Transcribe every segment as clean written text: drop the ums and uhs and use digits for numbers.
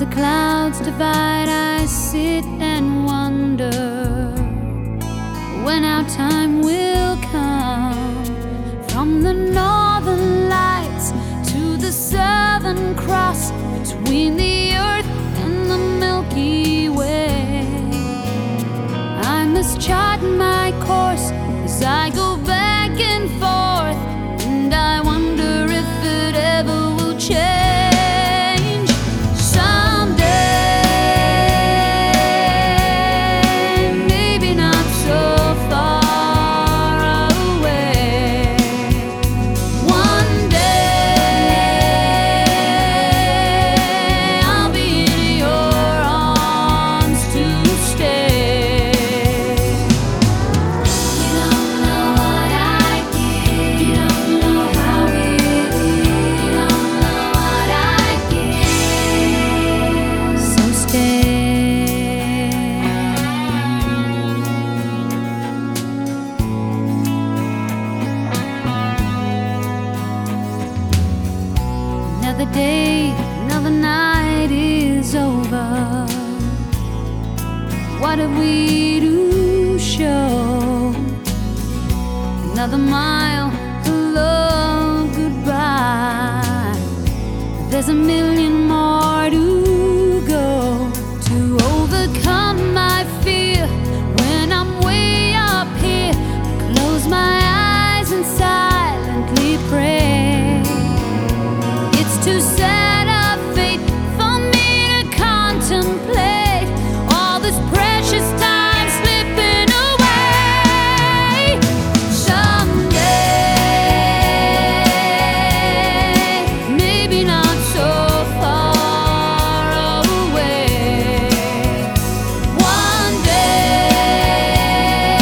the clouds divide, I sit and wonder when our time will come. From the northern lights to the southern cross, between the earth and the Milky Way, I must chart my course as I go back and forth, and I wonder if it ever will change. Another day, another night is over. What have we to show? Another mile, hello, goodbye. There's a million more to go to overcome my fear. When I'm way up here, I close my eyes and silently pray. Too sad a fate for me to contemplate all this precious time slipping away. Someday, maybe not so far away. One day,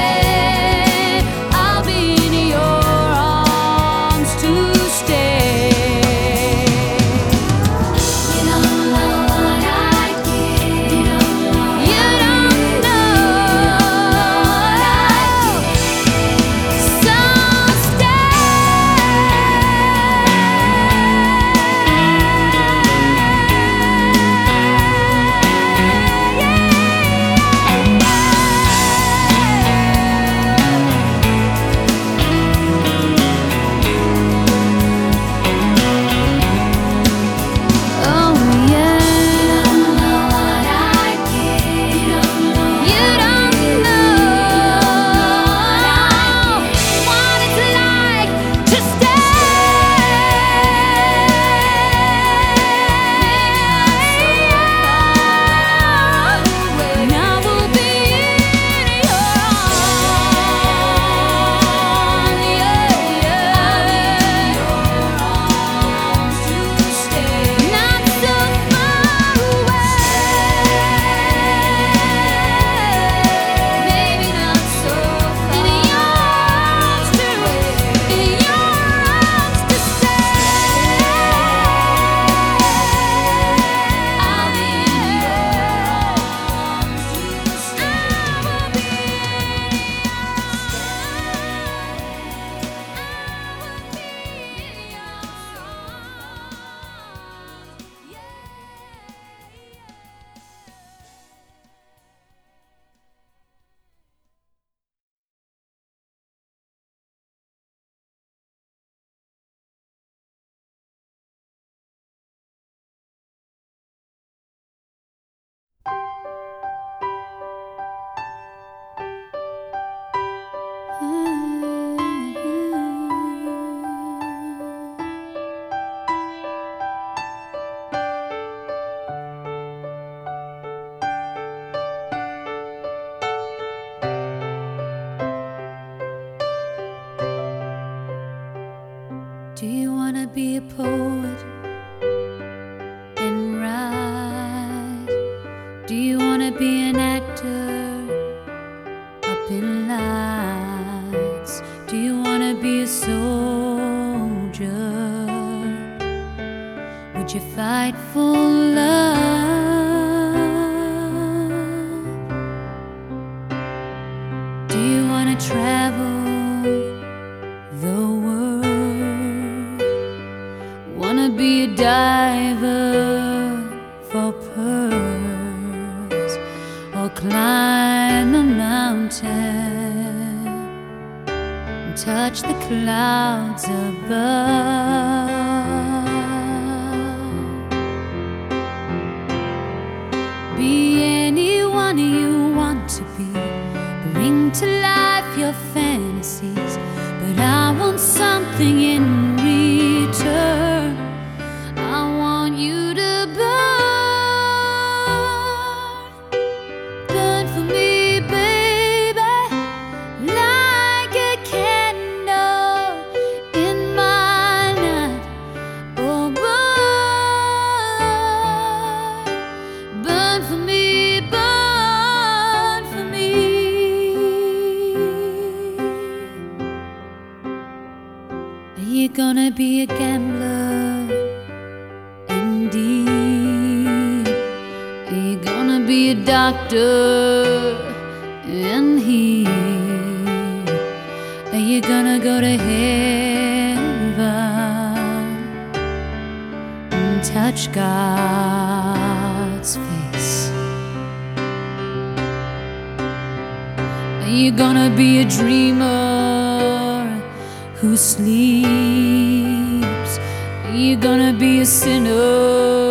I'll be in your arms to stay. Do you wanna be a poet and write? Do you wanna be an actor up in lights? Do you wanna be a soldier? Would you fight for love? Do you wanna travel the world? Wanna be a diver for climb a mountain, touch the clouds above, be anyone you want to be, bring to life your fantasies, but I want something in return. I want you to burn for me, baby, like a candle in my night. Oh, burn for me, burn for me. Are you gonna be a gambler? Indeed. Are you gonna be a doctor and heal? Are you gonna go to heaven and touch God's face? Are you gonna be a dreamer who sleeps? Are you gonna be a sinner